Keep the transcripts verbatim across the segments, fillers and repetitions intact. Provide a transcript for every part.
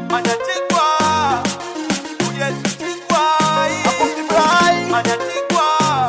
Anatigwa, yes, tigwa, anatigwa.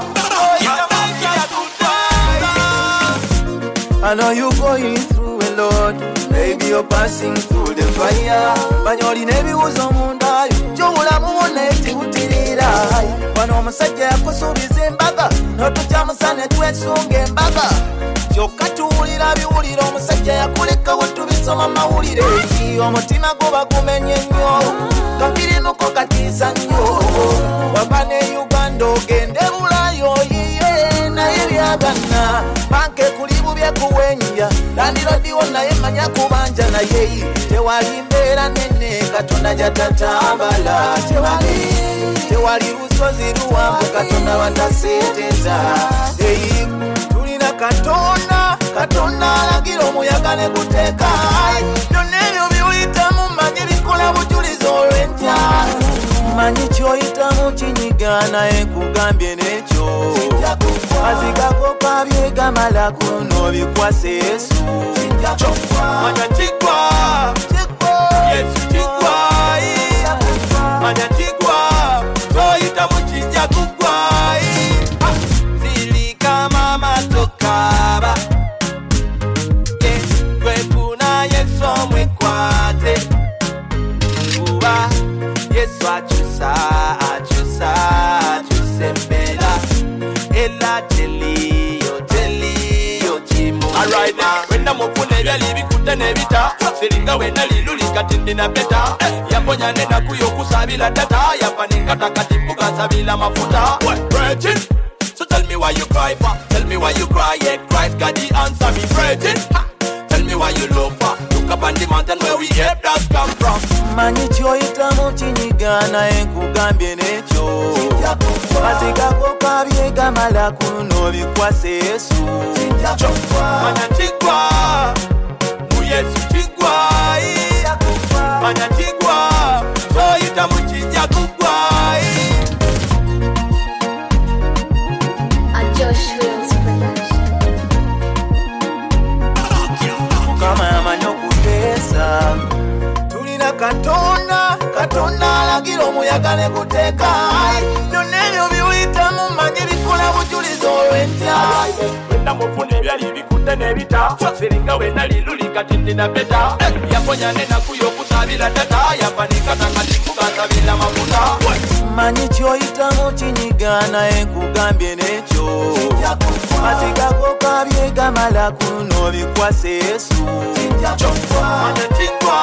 I know you're going through a lot. Maybe you're passing through the fire. Banyoli nebi uzo mundayo. Jomula muone tibutirira. Wano omusajja yakusuubiza embaga. N'otujjamusane twesunga embaga. Kyokka tuwulira biwulira omusajja yakuleka wetubisoma mawulire. Omutima guba gumenye nnyo. Kakirinuko katiisa nnyo. Wava ne Uganda ogende Bulayo yiye naye byagana. Banke kuli bubye kuwenja. Landirodiwo naye manya kubanja naye. Tewali mbeera nene Katonda jatatambala. Tewali Tewali lusozi luwanvu Katonda wataseeteza. Hey, tulina Katonda, Katonda alagira omuyaga ne guteeka. Byonna ebyo by'oyitamu manyi bikola bujulizi olw'enkya. Manyi ky'oyitamu kinyiga naye nkugambye n'ekyo. Mazigako kabyegamala kuno bikwase Yesu. Manya kigwa, Yesu kigwa. Manya kigwa, ky'oyitamu kijja kugwa. Zilika mama tokaba. Twefuna Yesu omwekwate. Kuba Yesu akyusa, akyusa, akyusa embeera. Ela teliyo, teliyo chimu. Alright now, wenda mufune ebyali bikutte n'ebita. Siringa wenda liluli kati ndina beta. Yaponya nena kuyo kusabila data. Yapa nengata kati mbuga sabila mafuta. Virgin, so tell me why you cry for. Tell me why you cry, yeah, Christ got the answer me virgin. Ha! Tell me why you love for. Look up on the mountain where we help us come from. Manyi ky'oyitamu kinyiga naye nkugambye n'ekyo. Mazigako kabyegamala kuno bikwase Yesu. Manya kigwa, mu Yesu kigwa. Manya kigwa, ky'oyitamu kijja kugwa. A Josh Wills production. Mukama yamanyi okuteesa. Tulina Katonda, Katonda alagira omuyaga ne guteeka. Byonna ebyo by'oyitamu manyi bikola bujulizi olw'enkya. Wenda mufune ebyali bikutte n'ebita. Siringa wenda liluli kati ndina beta. Yaponya n'enaku y'okusabira data. Yava n'enkata kati mbugasabira mafuta. Manyi ky'oyitamu kinyiga naye nkugambye n'ekyo. Mazigako kabyegamala kuno bikwase Yesu. Manya kigwa,